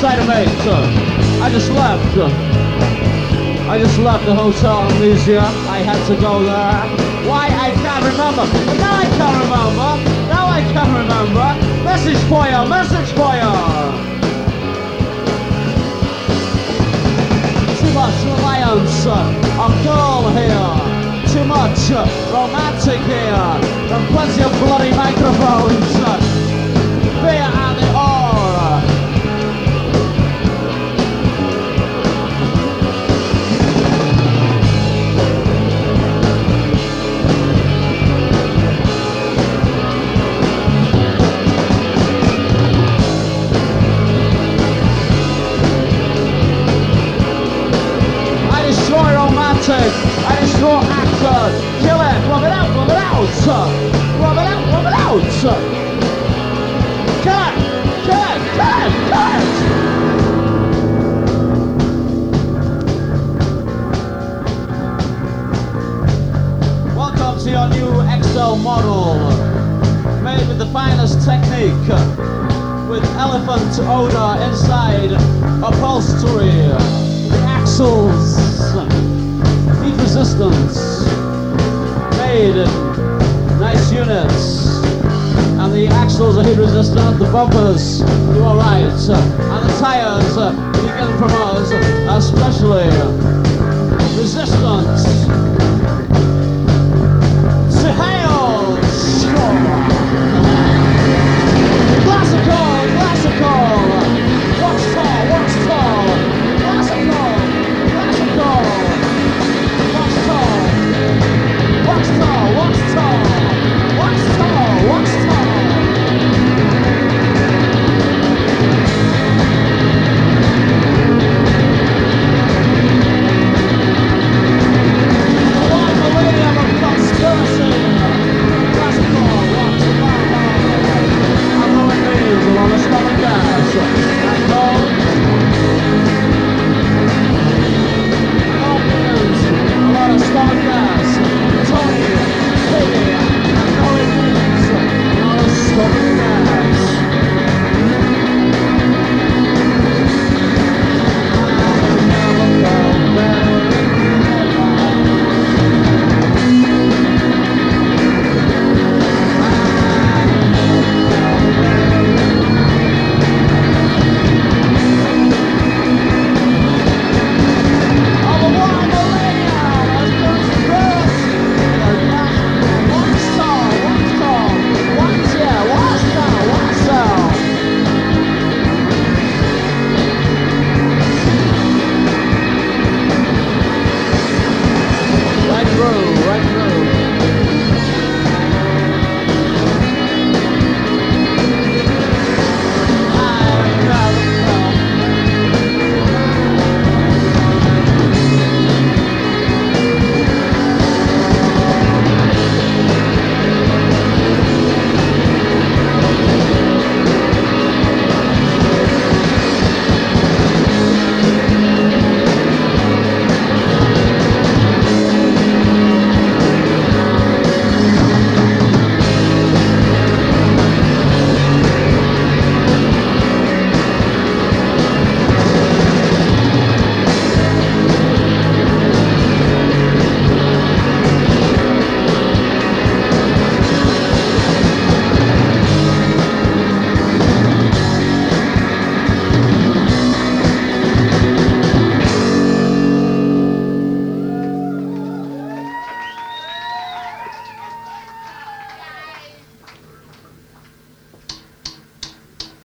decided, mate, I just left. I just left the Hotel Amnesia. I had to go there. Why? I can't remember. Now I can't remember. Now I can't remember. Message for you. Message for you. Too much reliance on girl here. Too much romantic here. And plenty of bloody microphones. Beer and the aura. I destroy actors, kill it, rub it out, rub it out, rub it out, rub it out. Cut, cut, cut, cut. Welcome to your new XL model, made with the finest technique, with elephant odor inside upholstery, the axles. Heat resistance, made in nice units, and the axles are heat resistant, the bumpers do alright, and the tires you get them from us, especially